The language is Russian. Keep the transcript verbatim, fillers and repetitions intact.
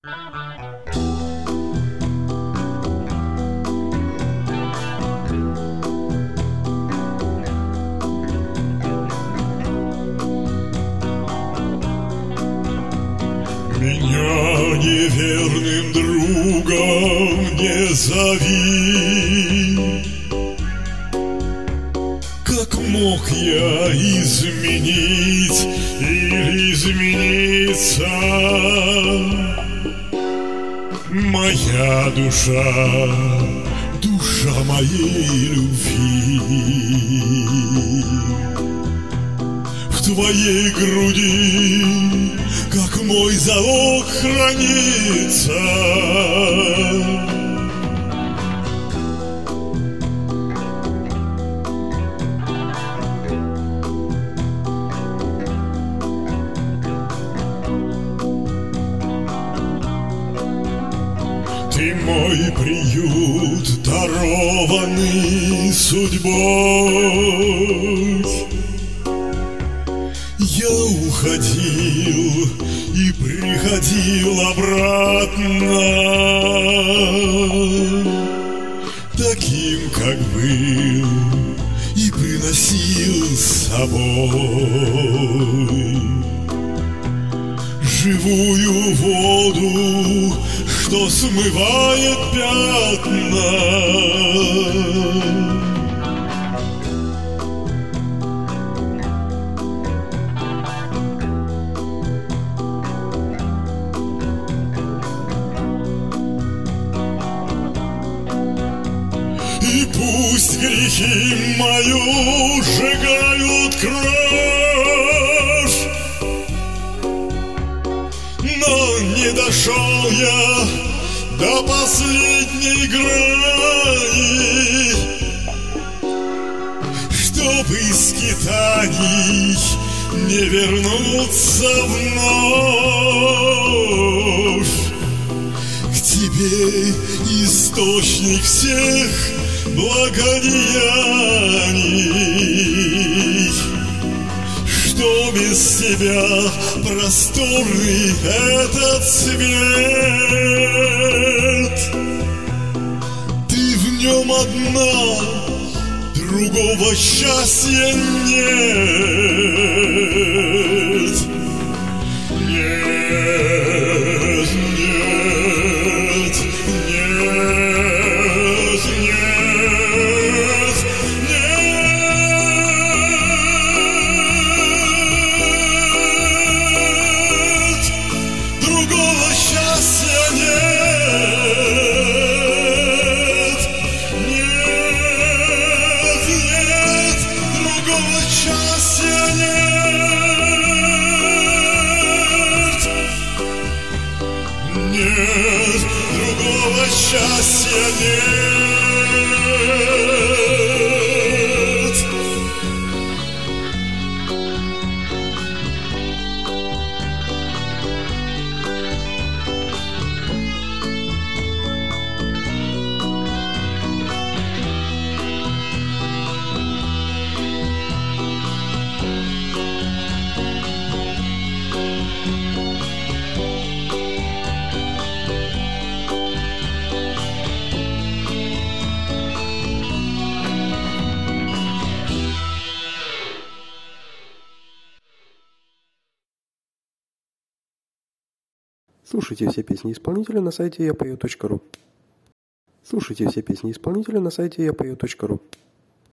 Меня неверным другом не зови. Как мог я изменить или измениться? Моя душа, душа моей любви, в твоей груди, как мой залог, хранится. Ты мой приют, дарованный судьбой. Я уходил и приходил обратно, таким, как был, и приносил с собой живую воду, что смывает пятна. И пусть грехи мою сжигают кровь, но не дошел я до последней грани, чтобы из скитаний не вернуться вновь к тебе, источник всех благодеяний, что без тебя просторный этот свет. Ты в нем одна, другого счастья нет. Нет, нет, нет, нет, нет. Другого счастья нет. Нет, нет, другого счастья нет. Нет, другого счастья нет. Слушайте все песни исполнителя на сайте я пою точка ру. Слушайте все песни исполнителя на сайте я пою точка ру.